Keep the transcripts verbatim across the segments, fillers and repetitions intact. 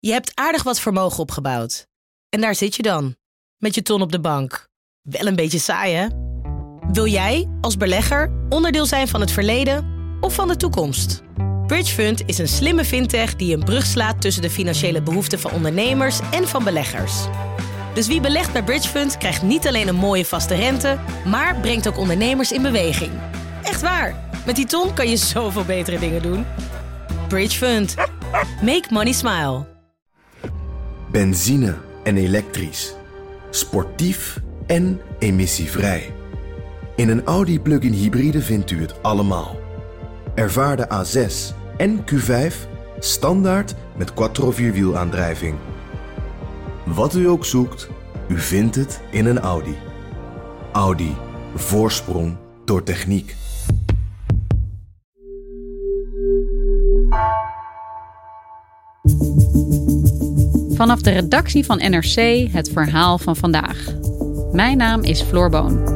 Je hebt aardig wat vermogen opgebouwd. En daar zit je dan, met je ton op de bank. Wel een beetje saai, hè? Wil jij, als belegger, onderdeel zijn van het verleden of van de toekomst? Bridgefund is een slimme fintech die een brug slaat tussen de financiële behoeften van ondernemers en van beleggers. Dus wie belegt bij Bridgefund krijgt niet alleen een mooie vaste rente, maar brengt ook ondernemers in beweging. Echt waar, met die ton kan je zoveel betere dingen doen. Bridgefund. Make money smile. Benzine en elektrisch. Sportief en emissievrij. In een Audi plug-in hybride vindt u het allemaal. Ervaar de A zes en Q vijf standaard met quattro vierwielaandrijving. Wat u ook zoekt, u vindt het in een Audi. Audi. Voorsprong door techniek. Vanaf de redactie van N R C het verhaal van vandaag. Mijn naam is Floor Boon.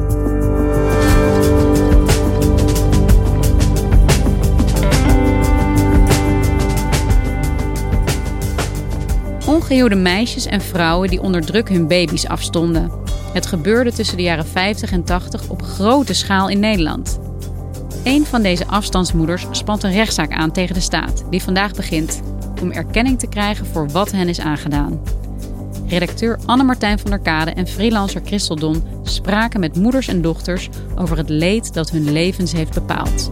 Ongehuwde meisjes en vrouwen die onder druk hun baby's afstonden. Het gebeurde tussen de jaren vijftig en tachtig op grote schaal in Nederland. Een van deze afstandsmoeders spant een rechtszaak aan tegen de staat, die vandaag begint, om erkenning te krijgen voor wat hen is aangedaan. Redacteur Anne-Martijn van der Kade en freelancer Christel Don spraken met moeders en dochters over het leed dat hun levens heeft bepaald.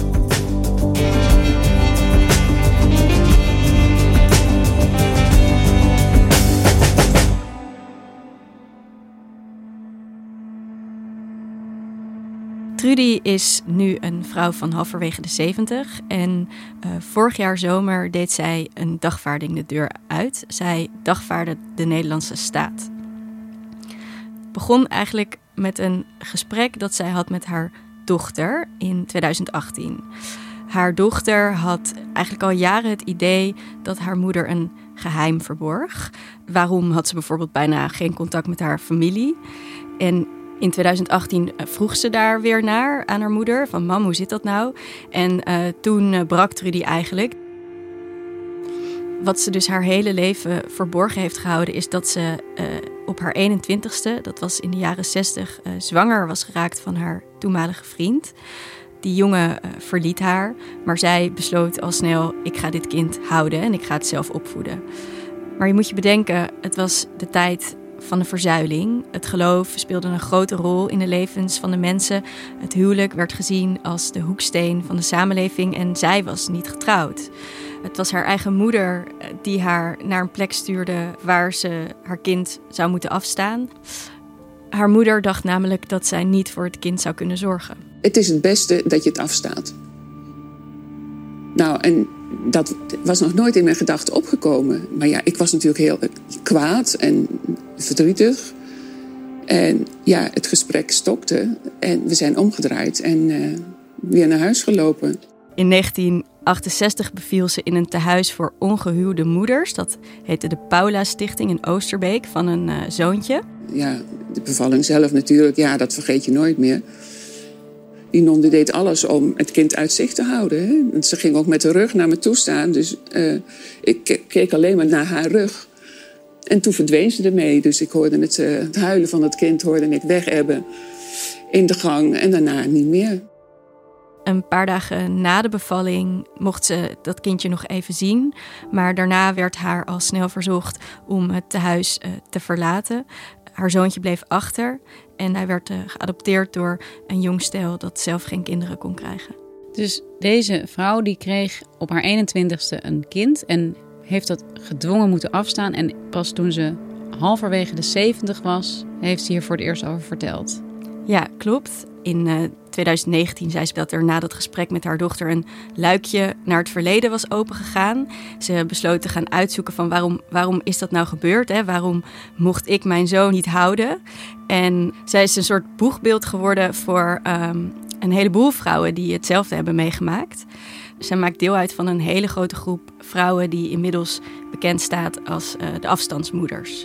Trudy is nu een vrouw van halverwege de zeventig en uh, vorig jaar zomer deed zij een dagvaarding de deur uit. Zij dagvaardde de Nederlandse staat. Het begon eigenlijk met een gesprek dat zij had met haar dochter in twintig achttien. Haar dochter had eigenlijk al jaren het idee dat haar moeder een geheim verborg. Waarom had ze bijvoorbeeld bijna geen contact met haar familie? En in twintig achttien vroeg ze daar weer naar aan haar moeder, van mam, hoe zit dat nou? En uh, toen uh, brak Trudy eigenlijk. Wat ze dus haar hele leven verborgen heeft gehouden, is dat ze uh, op haar eenentwintigste, dat was in de jaren zestig, uh, zwanger was geraakt van haar toenmalige vriend. Die jongen uh, verliet haar, maar zij besloot al snel, ik ga dit kind houden en ik ga het zelf opvoeden. Maar je moet je bedenken, het was de tijd van de verzuiling. Het geloof speelde een grote rol in de levens van de mensen. Het huwelijk werd gezien als de hoeksteen van de samenleving en zij was niet getrouwd. Het was haar eigen moeder die haar naar een plek stuurde waar ze haar kind zou moeten afstaan. Haar moeder dacht namelijk dat zij niet voor het kind zou kunnen zorgen. Het is het beste dat je het afstaat. Nou, en dat was nog nooit in mijn gedachten opgekomen. Maar ja, ik was natuurlijk heel kwaad en verdrietig. En ja, het gesprek stokte en we zijn omgedraaid en uh, weer naar huis gelopen. In negentien achtenzestig beviel ze in een tehuis voor ongehuwde moeders. Dat heette de Paula Stichting in Oosterbeek van een uh, zoontje. Ja, de bevalling zelf natuurlijk, ja, dat vergeet je nooit meer. Die non die deed alles om het kind uit zicht te houden. Hè? En ze ging ook met de rug naar me toe staan. Dus uh, ik keek alleen maar naar haar rug. En toen verdween ze ermee. Dus ik hoorde het, uh, het huilen van het kind hoorde ik wegebben in de gang. En daarna niet meer. Een paar dagen na de bevalling mocht ze dat kindje nog even zien. Maar daarna werd haar al snel verzocht om het tehuis uh, te verlaten. Haar zoontje bleef achter en hij werd uh, geadopteerd door een jong stel dat zelf geen kinderen kon krijgen. Dus deze vrouw die kreeg op haar eenentwintigste een kind en heeft dat gedwongen moeten afstaan. En pas toen ze halverwege de zeventig was, heeft ze hier voor het eerst over verteld. Ja, klopt. In uh, twintig negentien zei ze dat er na dat gesprek met haar dochter een luikje naar het verleden was opengegaan. Ze besloot te gaan uitzoeken van waarom, waarom is dat nou gebeurd? Hè? Waarom mocht ik mijn zoon niet houden? En zij is een soort boegbeeld geworden voor um, een heleboel vrouwen die hetzelfde hebben meegemaakt. Zij maakt deel uit van een hele grote groep vrouwen die inmiddels bekend staat als uh, de afstandsmoeders.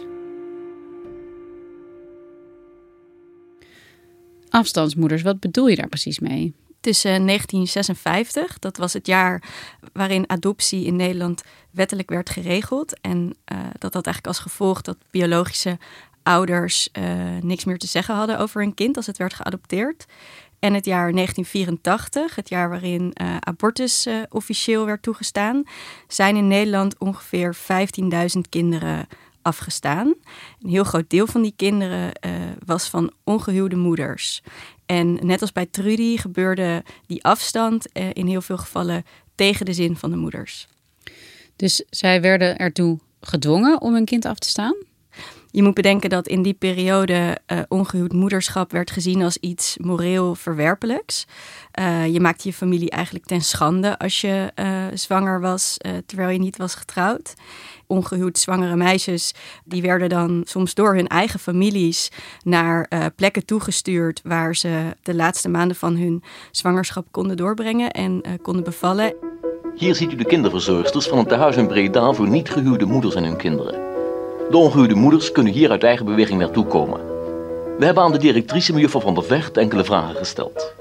Afstandsmoeders, wat bedoel je daar precies mee? tussen negentien zesenvijftig, dat was het jaar waarin adoptie in Nederland wettelijk werd geregeld. En uh, dat had eigenlijk als gevolg dat biologische ouders uh, niks meer te zeggen hadden over hun kind als het werd geadopteerd. En het jaar negentien vierentachtig, het jaar waarin uh, abortus uh, officieel werd toegestaan, zijn in Nederland ongeveer vijftienduizend kinderen afgestaan. Een heel groot deel van die kinderen uh, was van ongehuwde moeders. En net als bij Trudy gebeurde die afstand uh, in heel veel gevallen tegen de zin van de moeders. Dus zij werden ertoe gedwongen om hun kind af te staan? Je moet bedenken dat in die periode uh, ongehuwd moederschap werd gezien als iets moreel verwerpelijks. Uh, je maakte je familie eigenlijk ten schande als je uh, zwanger was uh, terwijl je niet was getrouwd. Ongehuwd zwangere meisjes die werden dan soms door hun eigen families naar uh, plekken toegestuurd waar ze de laatste maanden van hun zwangerschap konden doorbrengen en uh, konden bevallen. Hier ziet u de kinderverzorgsters van een tehuis in Breda voor niet gehuwde moeders en hun kinderen. De ongehuwde moeders kunnen hier uit eigen beweging naartoe komen. We hebben aan de directrice mevrouw Van der Vecht enkele vragen gesteld.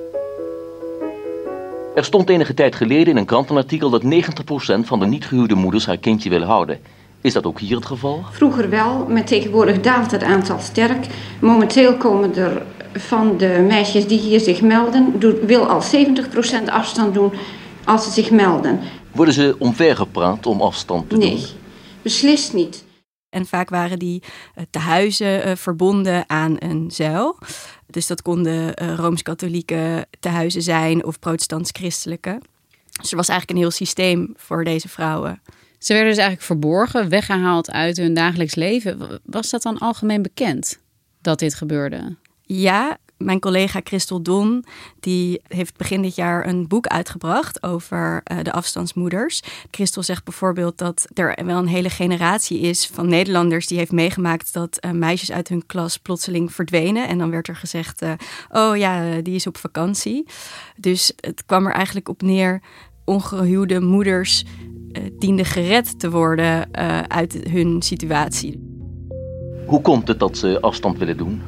Er stond enige tijd geleden in een krantenartikel dat negentig procent van de niet gehuwde moeders haar kindje wil houden. Is dat ook hier het geval? Vroeger wel, maar tegenwoordig daalt het aantal sterk. Momenteel komen er van de meisjes die hier zich melden, wil al zeventig procent afstand doen als ze zich melden. Worden ze omvergepraat om afstand te nee, doen? Nee, beslist niet. En vaak waren die uh, tehuizen uh, verbonden aan een zuil. Dus dat konden uh, Rooms-Katholieke tehuizen zijn of protestants-christelijke. Dus er was eigenlijk een heel systeem voor deze vrouwen. Ze werden dus eigenlijk verborgen, weggehaald uit hun dagelijks leven. Was dat dan algemeen bekend dat dit gebeurde? Ja, mijn collega Christel Don die heeft begin dit jaar een boek uitgebracht over uh, de afstandsmoeders. Christel zegt bijvoorbeeld dat er wel een hele generatie is van Nederlanders die heeft meegemaakt dat uh, meisjes uit hun klas plotseling verdwenen. En dan werd er gezegd, uh, oh ja, die is op vakantie. Dus het kwam er eigenlijk op neer, ongehuwde moeders uh, dienden gered te worden uh, uit hun situatie. Hoe komt het dat ze afstand willen doen?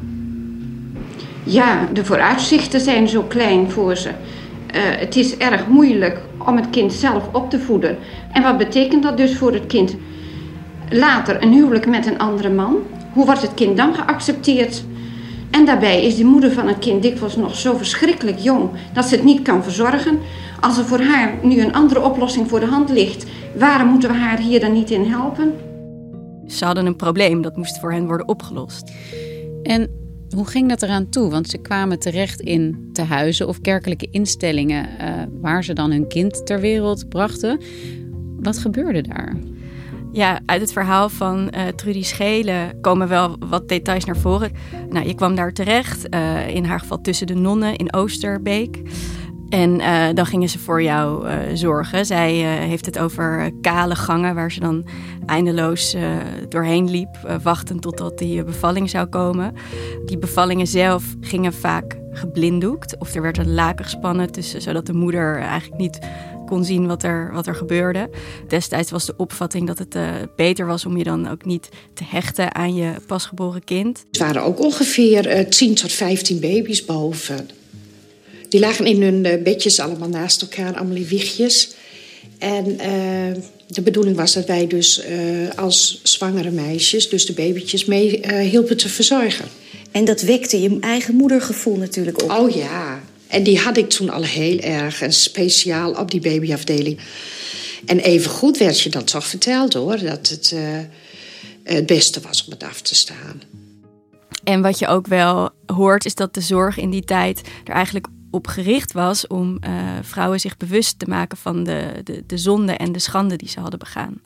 Ja, de vooruitzichten zijn zo klein voor ze. Uh, het is erg moeilijk om het kind zelf op te voeden. En wat betekent dat dus voor het kind? Later een huwelijk met een andere man. Hoe wordt het kind dan geaccepteerd? En daarbij is de moeder van het kind dikwijls nog zo verschrikkelijk jong dat ze het niet kan verzorgen. Als er voor haar nu een andere oplossing voor de hand ligt, waarom moeten we haar hier dan niet in helpen? Ze hadden een probleem, dat moest voor hen worden opgelost. En hoe ging dat eraan toe? Want ze kwamen terecht in tehuizen of kerkelijke instellingen uh, waar ze dan hun kind ter wereld brachten. Wat gebeurde daar? Ja, uit het verhaal van uh, Trudy Schelen komen wel wat details naar voren. Nou, je kwam daar terecht, uh, in haar geval tussen de nonnen in Oosterbeek. En uh, dan gingen ze voor jou uh, zorgen. Zij uh, heeft het over kale gangen waar ze dan eindeloos uh, doorheen liep, uh, wachtend totdat die bevalling zou komen. Die bevallingen zelf gingen vaak geblinddoekt. Of er werd een laken gespannen tussen, zodat de moeder eigenlijk niet kon zien wat er, wat er gebeurde. Destijds was de opvatting dat het uh, beter was om je dan ook niet te hechten aan je pasgeboren kind. Er waren ook ongeveer uh, tien tot vijftien baby's boven. Die lagen in hun uh, bedjes allemaal naast elkaar, allemaal in wiegjes. En uh, de bedoeling was dat wij dus uh, als zwangere meisjes, dus de babytjes, mee uh, hielpen te verzorgen. En dat wekte je eigen moedergevoel natuurlijk op. Oh ja, en die had ik toen al heel erg, en speciaal op die babyafdeling. En evengoed werd je dan toch verteld hoor, dat het uh, het beste was om het af te staan. En wat je ook wel hoort is dat de zorg in die tijd er eigenlijk op gericht was om uh, vrouwen zich bewust te maken van de, de, de zonde en de schande die ze hadden begaan.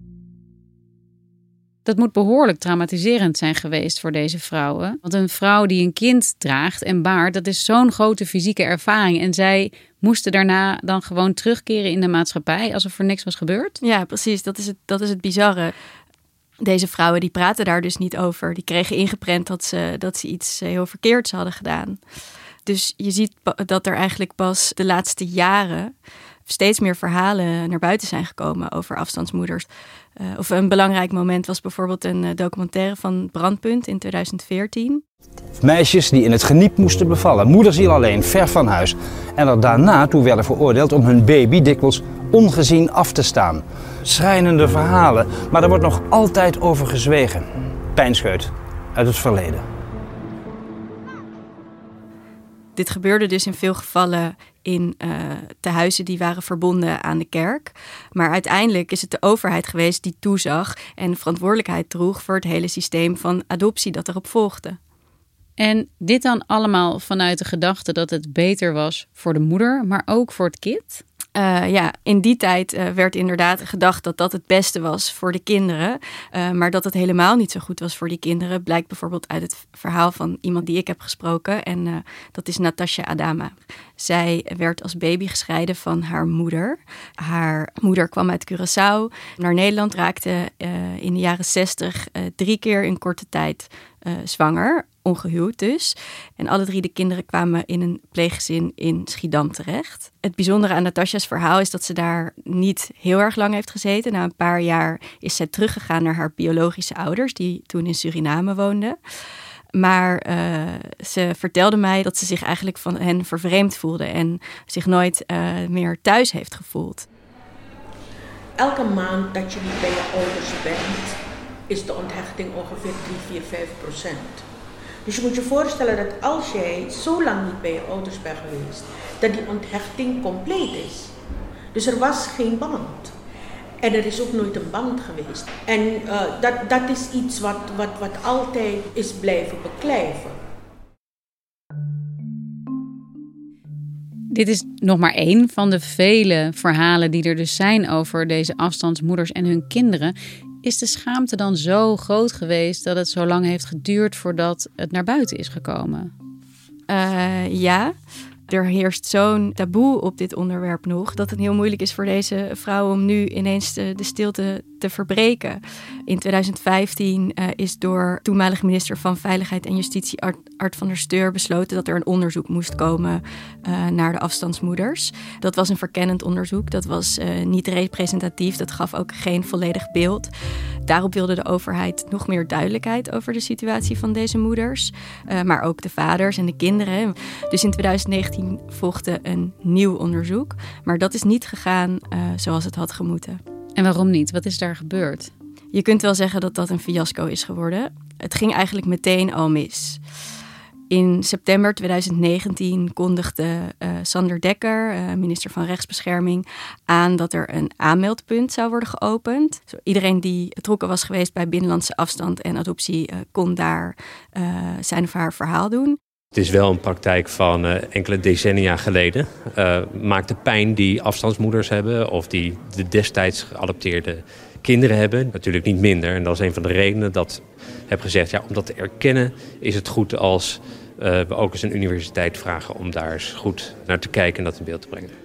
Dat moet behoorlijk traumatiserend zijn geweest voor deze vrouwen. Want een vrouw die een kind draagt en baart, dat is zo'n grote fysieke ervaring. En zij moesten daarna dan gewoon terugkeren in de maatschappij alsof er niks was gebeurd? Ja, precies. Dat is het, dat is het bizarre. Deze vrouwen die praten daar dus niet over. Die kregen ingeprent dat ze, dat ze iets heel verkeerds hadden gedaan. Dus je ziet dat er eigenlijk pas de laatste jaren steeds meer verhalen naar buiten zijn gekomen over afstandsmoeders. Uh, of een belangrijk moment was bijvoorbeeld een uh, documentaire van Brandpunt in twintig veertien. Meisjes die in het geniep moesten bevallen, moederziel alleen, ver van huis. En er daarna toe werden veroordeeld om hun baby dikwijls ongezien af te staan. Schrijnende verhalen, maar er wordt nog altijd over gezwegen. Pijnscheut uit het verleden. Dit gebeurde dus in veel gevallen in uh, tehuizen die waren verbonden aan de kerk. Maar uiteindelijk is het de overheid geweest die toezag en verantwoordelijkheid droeg voor het hele systeem van adoptie dat erop volgde. En dit dan allemaal vanuit de gedachte dat het beter was voor de moeder, maar ook voor het kind? Uh, ja, in die tijd uh, werd inderdaad gedacht dat dat het beste was voor de kinderen. Uh, maar dat het helemaal niet zo goed was voor die kinderen blijkt bijvoorbeeld uit het verhaal van iemand die ik heb gesproken. En uh, dat is Natasha Adama. Zij werd als baby gescheiden van haar moeder. Haar moeder kwam uit Curaçao naar Nederland, raakte uh, in de jaren zestig uh, drie keer in korte tijd uh, zwanger. Ongehuwd dus. En alle drie de kinderen kwamen in een pleeggezin in Schiedam terecht. Het bijzondere aan Natasha's verhaal is dat ze daar niet heel erg lang heeft gezeten. Na een paar jaar is zij teruggegaan naar haar biologische ouders, die toen in Suriname woonden. Maar uh, ze vertelde mij dat ze zich eigenlijk van hen vervreemd voelde en zich nooit uh, meer thuis heeft gevoeld. Elke maand dat je niet bij je ouders bent, is de onthechting ongeveer drie, vier, vijf procent. Dus je moet je voorstellen dat als jij zo lang niet bij je ouders bent geweest, dat die onthechting compleet is. Dus er was geen band. En er is ook nooit een band geweest. En uh, dat, dat is iets wat, wat, wat altijd is blijven beklijven. Dit is nog maar één van de vele verhalen die er dus zijn over deze afstandsmoeders en hun kinderen. Is de schaamte dan zo groot geweest dat het zo lang heeft geduurd voordat het naar buiten is gekomen? Uh, ja, er heerst zo'n taboe op dit onderwerp nog dat het heel moeilijk is voor deze vrouw om nu ineens de, de stilte te verbreken. In twintig vijftien uh, is door toenmalige minister van Veiligheid en Justitie Art, Art van der Steur besloten dat er een onderzoek moest komen uh, naar de afstandsmoeders. Dat was een verkennend onderzoek, dat was uh, niet representatief, dat gaf ook geen volledig beeld. Daarop wilde de overheid nog meer duidelijkheid over de situatie van deze moeders, uh, maar ook de vaders en de kinderen. Dus in twintig negentien volgde een nieuw onderzoek, maar dat is niet gegaan uh, zoals het had gemoeten. En waarom niet? Wat is daar gebeurd? Je kunt wel zeggen dat dat een fiasco is geworden. Het ging eigenlijk meteen al mis. In september twintig negentien kondigde uh, Sander Dekker, uh, minister van Rechtsbescherming, aan dat er een aanmeldpunt zou worden geopend. Zo, iedereen die betrokken was geweest bij binnenlandse afstand en adoptie uh, kon daar uh, zijn of haar verhaal doen. Het is wel een praktijk van uh, enkele decennia geleden. Uh, maakt de pijn die afstandsmoeders hebben of die de destijds geadopteerde kinderen hebben natuurlijk niet minder. En dat is een van de redenen dat ik heb gezegd, ja, om dat te erkennen is het goed als uh, we ook eens een universiteit vragen om daar eens goed naar te kijken en dat in beeld te brengen.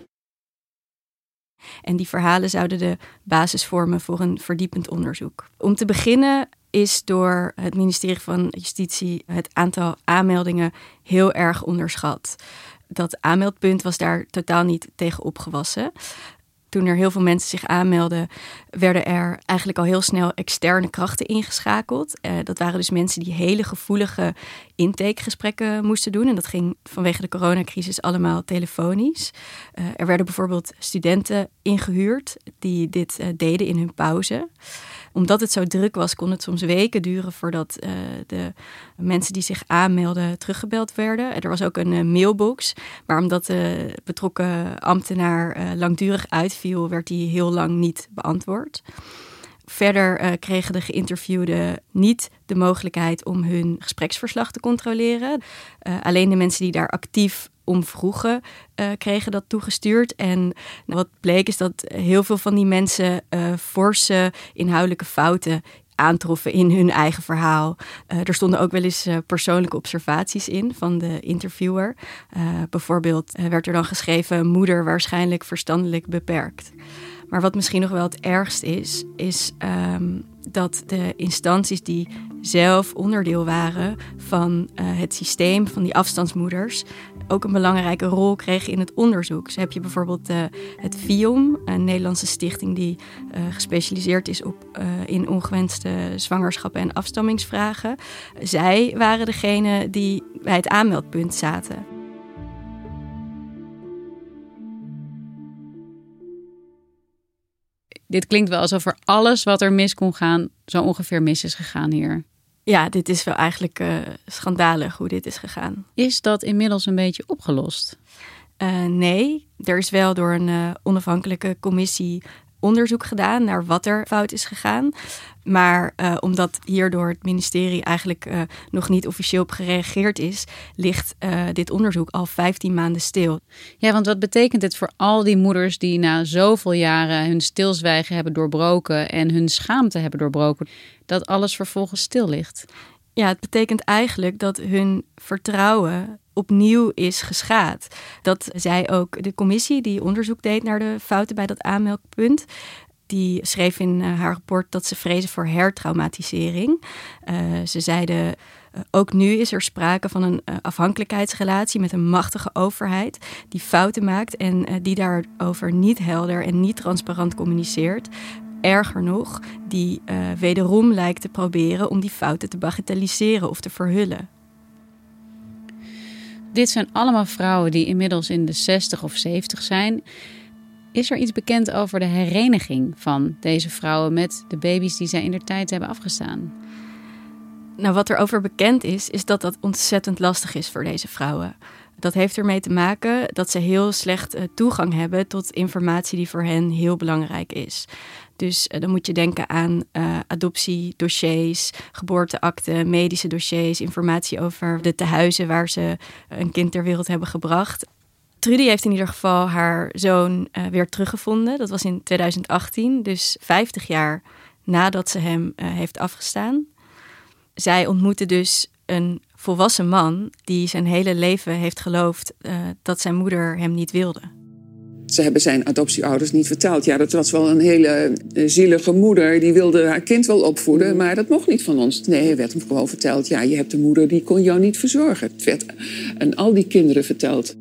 En die verhalen zouden de basis vormen voor een verdiepend onderzoek. Om te beginnen is door het ministerie van Justitie het aantal aanmeldingen heel erg onderschat. Dat aanmeldpunt was daar totaal niet tegen opgewassen. Toen er heel veel mensen zich aanmelden, werden er eigenlijk al heel snel externe krachten ingeschakeld. Uh, dat waren dus mensen die hele gevoelige intakegesprekken moesten doen. En dat ging vanwege de coronacrisis allemaal telefonisch. Uh, er werden bijvoorbeeld studenten ingehuurd die dit uh, deden in hun pauze. Omdat het zo druk was, kon het soms weken duren voordat uh, de mensen die zich aanmelden teruggebeld werden. Er was ook een uh, mailbox, maar omdat de betrokken ambtenaar uh, langdurig uitviel, werd die heel lang niet beantwoord. Verder uh, kregen de geïnterviewden niet de mogelijkheid om hun gespreksverslag te controleren. Uh, alleen de mensen die daar actief om vroegen, uh, kregen dat toegestuurd. En wat bleek is dat heel veel van die mensen uh, forse inhoudelijke fouten aantroffen in hun eigen verhaal. Uh, er stonden ook wel eens uh, persoonlijke observaties in van de interviewer. Uh, bijvoorbeeld uh, werd er dan geschreven: moeder waarschijnlijk verstandelijk beperkt. Maar wat misschien nog wel het ergst is, is um, dat de instanties die zelf onderdeel waren van uh, het systeem van die afstandsmoeders, ook een belangrijke rol kregen in het onderzoek. Zo heb je bijvoorbeeld uh, het V I O M, een Nederlandse stichting die uh, gespecialiseerd is op, uh, in ongewenste zwangerschappen en afstammingsvragen. Zij waren degene die bij het aanmeldpunt zaten. Dit klinkt wel alsof er alles wat er mis kon gaan, zo ongeveer mis is gegaan hier. Ja, dit is wel eigenlijk uh, schandalig hoe dit is gegaan. Is dat inmiddels een beetje opgelost? Uh, nee, er is wel door een uh, onafhankelijke commissie onderzoek gedaan naar wat er fout is gegaan. Maar uh, omdat hier door het ministerie eigenlijk uh, nog niet officieel op gereageerd is, ligt uh, dit onderzoek al vijftien maanden stil. Ja, want wat betekent het voor al die moeders die na zoveel jaren hun stilzwijgen hebben doorbroken en hun schaamte hebben doorbroken, dat alles vervolgens stil ligt? Ja, het betekent eigenlijk dat hun vertrouwen opnieuw is geschaad. Dat zij ook, de commissie die onderzoek deed naar de fouten bij dat aanmeldpunt, die schreef in uh, haar rapport dat ze vrezen voor hertraumatisering. Uh, ze zeiden, uh, ook nu is er sprake van een uh, afhankelijkheidsrelatie met een machtige overheid die fouten maakt en uh, die daarover niet helder en niet transparant communiceert. Erger nog, die uh, wederom lijkt te proberen om die fouten te bagatelliseren of te verhullen. Dit zijn allemaal vrouwen die inmiddels in de zestig of zeventig zijn. Is er iets bekend over de hereniging van deze vrouwen met de baby's die zij indertijd hebben afgestaan? Nou, wat er over bekend is, is dat dat ontzettend lastig is voor deze vrouwen. Dat heeft ermee te maken dat ze heel slecht uh, toegang hebben tot informatie die voor hen heel belangrijk is. Dus uh, dan moet je denken aan uh, adoptiedossiers, geboorteakten, medische dossiers, informatie over de tehuizen waar ze een kind ter wereld hebben gebracht. Trudy heeft in ieder geval haar zoon uh, weer teruggevonden. Dat was in tweeduizend achttien, dus vijftig jaar nadat ze hem uh, heeft afgestaan. Zij ontmoette dus een volwassen man die zijn hele leven heeft geloofd uh, dat zijn moeder hem niet wilde. Ze hebben zijn adoptieouders niet verteld. Ja, dat was wel een hele uh, zielige moeder. Die wilde haar kind wel opvoeden, maar dat mocht niet van ons. Nee, er werd hem gewoon verteld. Ja, je hebt een moeder die kon jou niet verzorgen. Het werd aan al die kinderen verteld.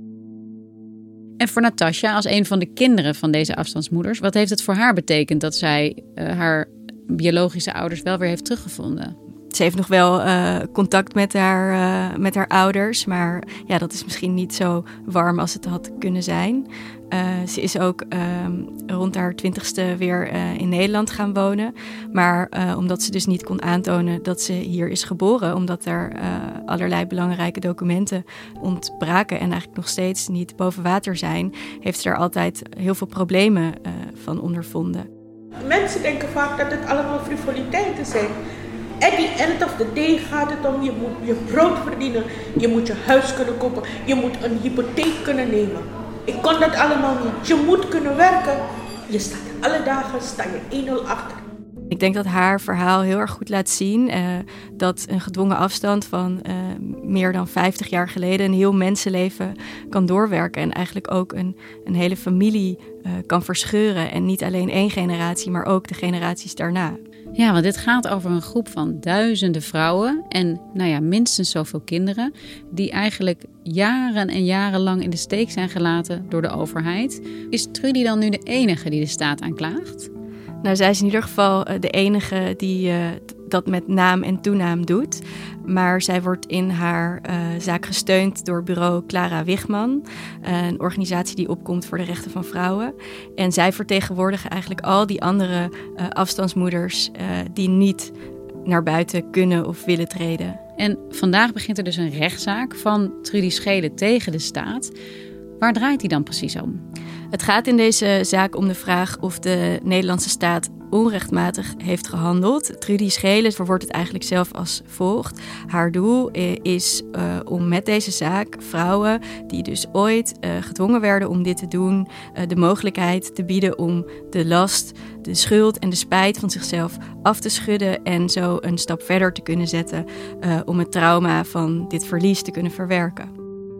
En voor Natasja, als een van de kinderen van deze afstandsmoeders, wat heeft het voor haar betekend dat zij uh, haar biologische ouders wel weer heeft teruggevonden? Ze heeft nog wel uh, contact met haar, uh, met haar ouders, maar ja, dat is misschien niet zo warm als het had kunnen zijn. Uh, ze is ook uh, rond haar twintigste weer uh, in Nederland gaan wonen. Maar uh, omdat ze dus niet kon aantonen dat ze hier is geboren, omdat er uh, allerlei belangrijke documenten ontbraken en eigenlijk nog steeds niet boven water zijn, heeft ze er altijd heel veel problemen uh, van ondervonden. Mensen denken vaak dat het allemaal frivoliteiten zijn. At the end of the day gaat het om, je moet je brood verdienen, je moet je huis kunnen kopen, je moet een hypotheek kunnen nemen. Ik kon dat allemaal niet. Je moet kunnen werken. Je staat alle dagen, sta je één nul achter. Ik denk dat haar verhaal heel erg goed laat zien uh, dat een gedwongen afstand van uh, meer dan vijftig jaar geleden een heel mensenleven kan doorwerken. En eigenlijk ook een, een hele familie uh, kan verscheuren. En niet alleen één generatie, maar ook de generaties daarna. Ja, want dit gaat over een groep van duizenden vrouwen en nou ja, minstens zoveel kinderen die eigenlijk jaren en jarenlang in de steek zijn gelaten door de overheid. Is Trudy dan nu de enige die de staat aanklaagt? Nou, zij is in ieder geval de enige die uh, dat met naam en toenaam doet. Maar zij wordt in haar uh, zaak gesteund door bureau Clara Wigman, uh, een organisatie die opkomt voor de rechten van vrouwen. En zij vertegenwoordigen eigenlijk al die andere uh, afstandsmoeders uh, die niet naar buiten kunnen of willen treden. En vandaag begint er dus een rechtszaak van Trudy Schelen tegen de staat. Waar draait die dan precies om? Het gaat in deze zaak om de vraag of de Nederlandse staat onrechtmatig heeft gehandeld. Trudy Schelen verwoordt het eigenlijk zelf als volgt. Haar doel is uh, om met deze zaak vrouwen die dus ooit uh, gedwongen werden om dit te doen, uh, de mogelijkheid te bieden om de last, de schuld en de spijt van zichzelf af te schudden en zo een stap verder te kunnen zetten uh, om het trauma van dit verlies te kunnen verwerken.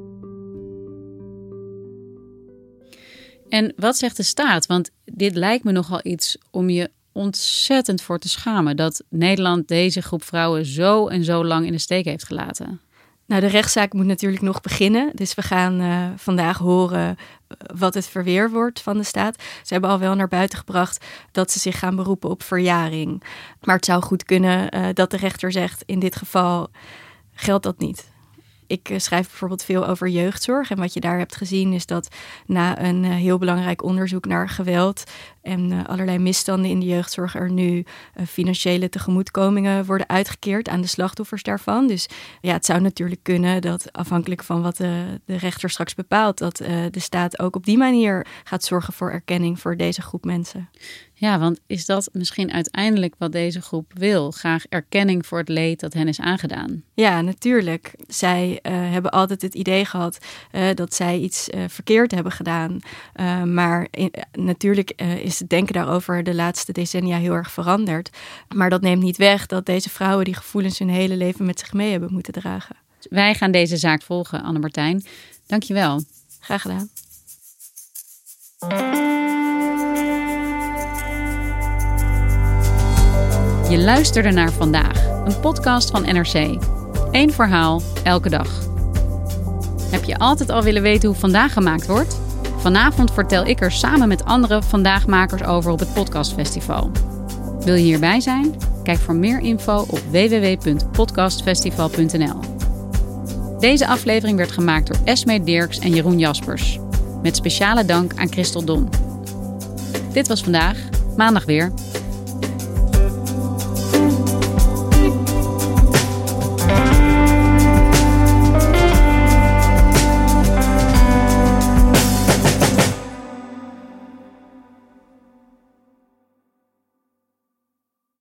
En wat zegt de staat? Want dit lijkt me nogal iets om je ontzettend voor te schamen, dat Nederland deze groep vrouwen zo en zo lang in de steek heeft gelaten. Nou, de rechtszaak moet natuurlijk nog beginnen. Dus we gaan uh, vandaag horen wat het verweer wordt van de staat. Ze hebben al wel naar buiten gebracht dat ze zich gaan beroepen op verjaring. Maar het zou goed kunnen uh, dat de rechter zegt, in dit geval geldt dat niet. Ik uh, schrijf bijvoorbeeld veel over jeugdzorg. En wat je daar hebt gezien is dat na een uh, heel belangrijk onderzoek naar geweld en uh, allerlei misstanden in de jeugdzorg er nu uh, financiële tegemoetkomingen worden uitgekeerd aan de slachtoffers daarvan. Dus ja, het zou natuurlijk kunnen dat afhankelijk van wat de, de rechter straks bepaalt, dat uh, de staat ook op die manier gaat zorgen voor erkenning voor deze groep mensen. Ja, want is dat misschien uiteindelijk wat deze groep wil? Graag erkenning voor het leed dat hen is aangedaan? Ja, natuurlijk. Zij uh, hebben altijd het idee gehad uh, dat zij iets uh, verkeerd hebben gedaan. Uh, maar in, uh, natuurlijk uh, is het denken daarover de laatste decennia heel erg veranderd. Maar dat neemt niet weg dat deze vrouwen die gevoelens hun hele leven met zich mee hebben moeten dragen. Wij gaan deze zaak volgen, Anne-Martijn. Dank je wel. Graag gedaan. Je luisterde naar Vandaag, een podcast van N R C. Eén verhaal, elke dag. Heb je altijd al willen weten hoe Vandaag gemaakt wordt? Vanavond vertel ik er samen met andere Vandaagmakers over op het Podcastfestival. Wil je hierbij zijn? Kijk voor meer info op w w w punt podcastfestival punt n l. Deze aflevering werd gemaakt door Esmee Dirks en Jeroen Jaspers. Met speciale dank aan Christel Don. Dit was Vandaag, maandag weer.